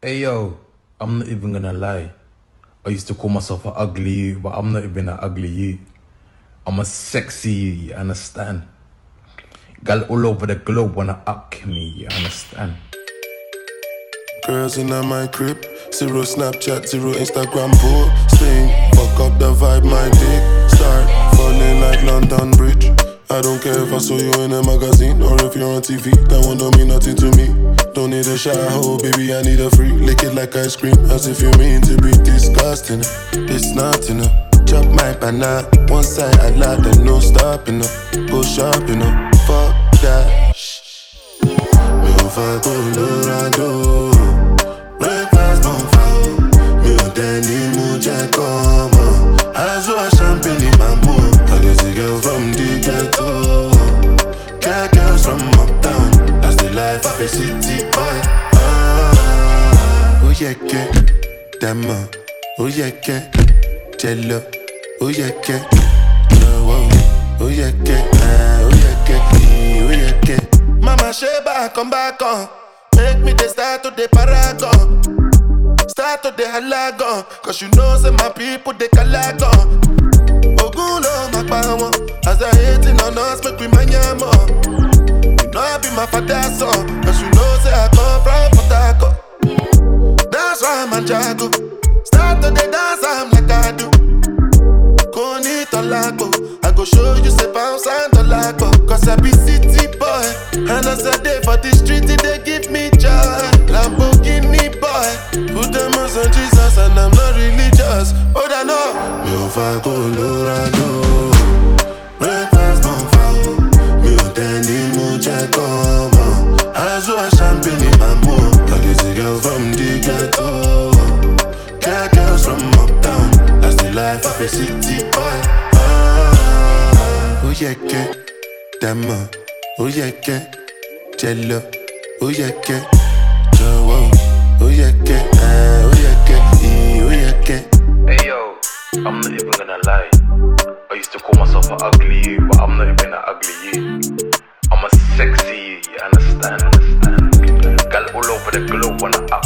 Hey yo, I'm not even gonna lie. I used to call myself an ugly you, but I'm not even an ugly you. I'm a sexy you understand? Gal all over the globe wanna up me, you understand? Girls in my crib, zero Snapchat, zero Instagram posting. Fuck up the vibe, my dick start falling like London Bridge. I don't care if I saw you in a magazine or if you're on TV, that one don't mean nothing to me. Don't need a shower, baby, I need a free. Lick it like ice cream, as if you mean to be disgusting. It's not enough. Chop my banana, one side I like, then no stopping up. Go shopping up, fuck that. Me over Colorado. Breakfast don't fall. Me on Danny Muja come on. As well as champagne in my mood. I guess a girl from the ghetto. Cat girls from uptown. That's the life of a city boy. Oh yeah, que Dama. Oh yeah, que Jello. Oh yeah, que oh yeah, que oh yeah, que oh yeah, que Mama Sheba, come back on. Make me the start to the paragon. Start to the halagon. Cause you know say my people they calagon. Oguno makbawo. As they hating on us, make we manyamo. You know I be my father's son. Cause you know say I come from Potako. That's why I'm a jago. Start to the dance, I'm like I do. Koni tolago. I go show you say pounds and tolago. Cause I be city boy. And as I day for the street, they give me joy. Lamborghini boy. Put them on Jesus and I'm not religious. Oh, I know. Me over Colorado. Breakfast don't fall. Me on Danny Muja come on. As well as champagne in my mood. I guess a girl from the ghetto. Cat girls from uptown. That's the life of a city boy. Oh yeah, que Dama. Oh yeah, que Jello. Oh yeah, que Joe. Oh yeah, que oh yeah, que oh yeah, que. Hey yo, I'm not even gonna lie. I used to call myself an ugly you, but I'm not even an ugly you. I'm a sexy you understand? Gal all over the globe wanna up